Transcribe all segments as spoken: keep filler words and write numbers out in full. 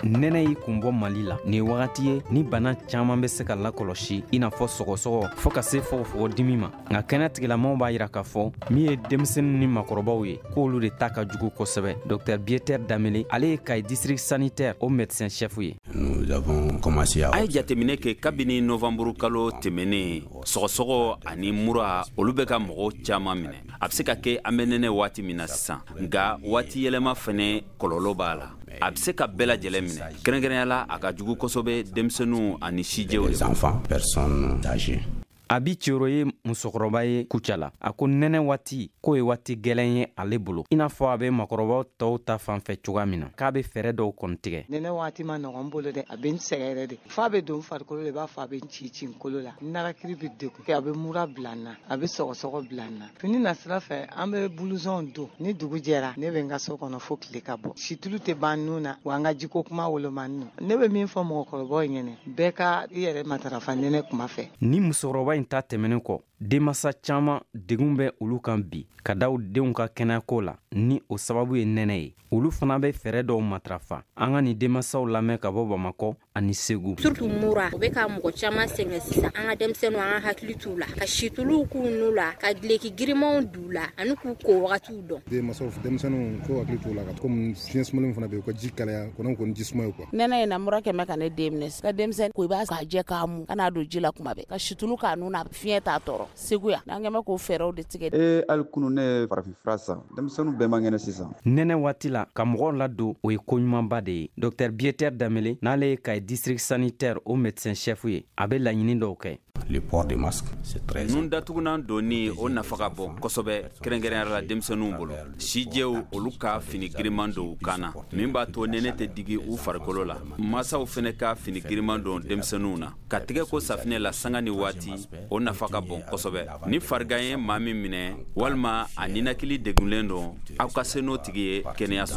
nɛnɛ y'i kun bɔ Mali la. Nin wagati ye ni bana caaman bɛ se ka lakɔlɔsi i n'a fɔ sɔgɔsɔgɔ fɔ ka se fɔgɔfɔgɔ dimi ma. Nka kɛnɛ tigilamɔgɔw b'a yira k'a fɔ min ye denmisɛnnin ni makɔrɔbaw ye k'olu de ta ka jugu kosɛbɛ. Dr Bieter Damele ale ye Kayi district sanitaire o médecin chef ye. Nous avons commencé à a ye jateminɛ kɛ kabini nɔvanburu kalo tɛmɛnen sɔgɔsɔgɔ ani mura olu bɛ ka mɔgɔw caaman minɛ. A bɛ se ka kɛ an bɛ nɛnɛ waati min na sisan, nka waati yɛlɛma fɛnɛ kɔlɔlɔ b'a la. A bɛ se ka bɛɛ lajɛlen minɛ, kɛrɛnkɛrɛnyala a ka jugu kosɛbɛ denmisɛnninw ani sijɛw les enfants, personnes âgées. Abi Coro ye musokɔrɔba ye kuca la. A ko nɛnɛ waati k'o ye waati gɛlɛn ye ale bolo, i n'a fɔ a bɛ makɔrɔbaw tɔw ta fanfɛ cogoya min na, k'a bɛ fɛɛrɛ dɔw kɔni tigɛ. Nɛnɛ waati ma nɔgɔn n bolo dɛ, a bɛ n sɛgɛn yɛrɛ de. F'a bɛ don farikolo de b'a fɔ a bɛ n ci ci n kolo la. Narakiri bɛ degun, a bɛ mura bila n na, a bɛ sɔgɔsɔgɔ bila n na. Fini na sira fɛ an bɛ blouson don. Ni dugu jɛra ne bɛ n ka so kɔnɔ fo tile ka bɔ. Situlu tɛ ban nun na wa an ka jiko kuma wolomani no. Ne bɛ min fɔ mɔgɔkɔrɔbaw ɲɛnɛ, bɛɛ ka i yɛrɛ matarafa nɛnɛ kuma fɛ. Ni musokɔrɔba in ta tɛmɛnen kɔ, denmasa caaman degun bɛ olu kan bi ka da u denw ka kɛnɛyako la ni o sababu ye nɛnɛ ye. Olu fana bɛ fɛɛrɛ dɔw matarafa. An ka nin denmasaw lamɛn ka bɔ Bamakɔ ani Segu. Surtout mura o bɛ ka mɔgɔ caaman sɛgɛn sisan. An ka denmisɛnninw an ka hakili t'u la, ka situluw k'u n'u la, ka gileki girimanw d'u la ani k'u ko wagatiw dɔn. Denmasaw denmisɛnninw ko hakili t'u la ka komi fiɲɛ sumalen fana bɛ yen, u ka ji kalaya kɔnɔ kɔni ji suma ye quoi. Nɛnɛ in na mura kɛmɛ ka ne den minɛ, ka denmisɛnnin ko i b'a k'a jɛ k'a mun kana don ji la kuma bɛɛ, ka situlu k'a nun na fiɲɛ t'a tɔɔrɔ. Segu yan n'an kɛmɛ k'o fɛɛrɛw de tigɛ. ee hali kunu ne ye farafinfura san denmisɛnninw bɛɛ man kɛnɛ sisan. Nɛnɛ waati la ka mɔgɔw ladon o ye koɲumanba de ye. Dr Bieter Damele n'ale ye Kayi district sanitaire o médecin chef ye, a bɛ laɲini dɔw kɛ. Le port de masque, c'est très nun datugunan donni o nafa ka bon kosɛbɛ kɛrɛnkɛrɛnyala la denmisɛnninw bolo. Sijɛw olu ka fini giriman don u kan na min b'a to nɛnɛ tɛ digi u farikolo la. Masaw fɛnɛ ka fini giriman don denmisɛnninw na. Ka tigɛ ko safinɛ la sanga ni waati o nafa ka bon kosɛbɛ. Ni farigan ye maa min minɛ walima a ninakili degunlen don, aw ka se n'o tigi ye kɛnɛyaso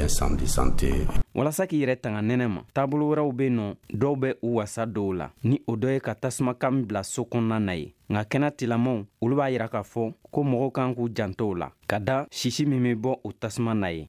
la. Walasa k'i yɛrɛ tanga nɛnɛ ma, taabolo wɛrɛw bɛ nɔ dɔw bɛ u wasa dɔw la ni o dɔ ye ka tasuma bila so kɔnɔna na ye. Nka kɛnɛ tigilamɔgɔw olu b'a yira k'a fɔ ko mɔgɔw kan k'u janto o la ka da sisi min bɛ bɔ o tasuma na ye.